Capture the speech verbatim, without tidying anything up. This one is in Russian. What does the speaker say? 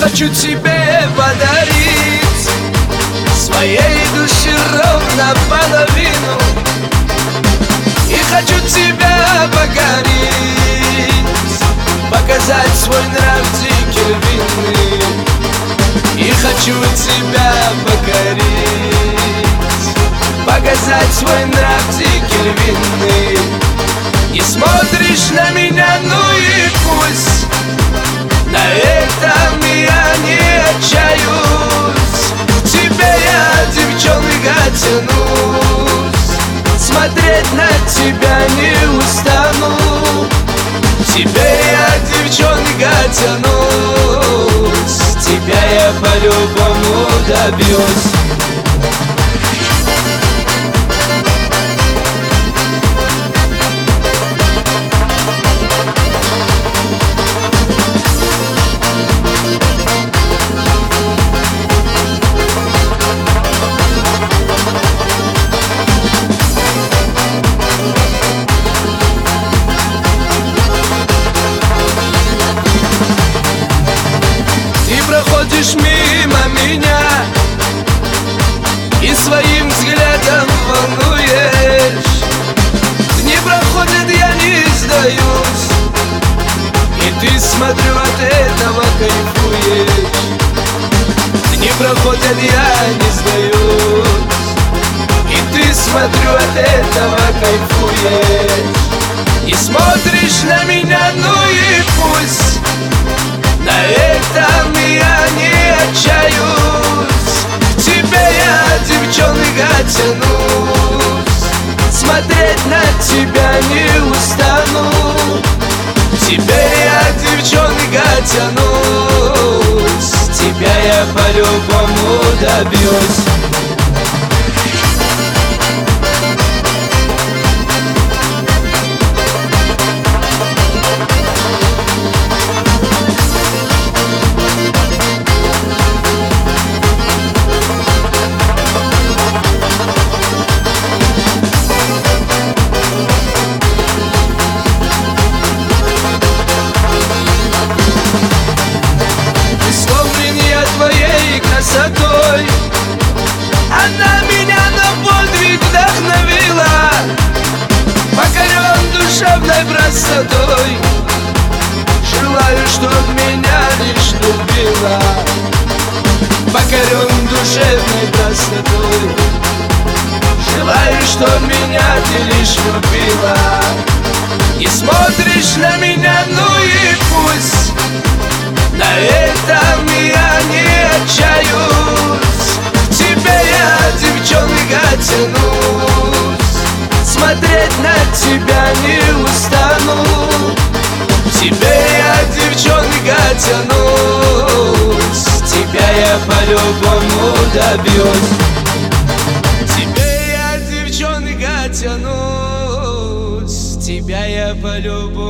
хочу тебе подарить своей души ровно половину. И хочу тебя покорить, показать свой нрав дикий львиный. И хочу тебя покорить, показать свой нрав дикий львиный. Не смотришь на меня, ну и пусть, на этом я не отчаюсь. К тебе я, девчонка, тянусь, смотреть на тебя не устану. К тебе я, девчонка, тянусь, тебя я по-любому добьюсь. Проходишь мимо меня и своим взглядом волнуешь. Дни проходят, я не сдаюсь, и ты, смотрю, от этого кайфуешь. Дни проходят, я не сдаюсь, и ты, смотрю, от этого кайфуешь. И смотришь на меня, ну и пусть, на этом я не отчаюсь. К тебе я, девчонка, тянусь, смотреть на тебя не устану. К тебе я, девчонка, тянусь, тебя я по-любому добьюсь. Красотой она меня на подвиг вдохновила, покорен душевной простотой. Желаю, чтоб меня лишь любила, покорен душевной простотой. Желаю, чтоб меня ты лишь любила. Не смотришь на меня, ну и пусть, на этом я не отчаюсь. К тебе я, девчонка, тянусь, смотреть на тебя не устану. К тебе я, девчонка, тянусь, тебя я по-любому добьюсь. К тебе я, девчонка, тянусь, тебя я по-любому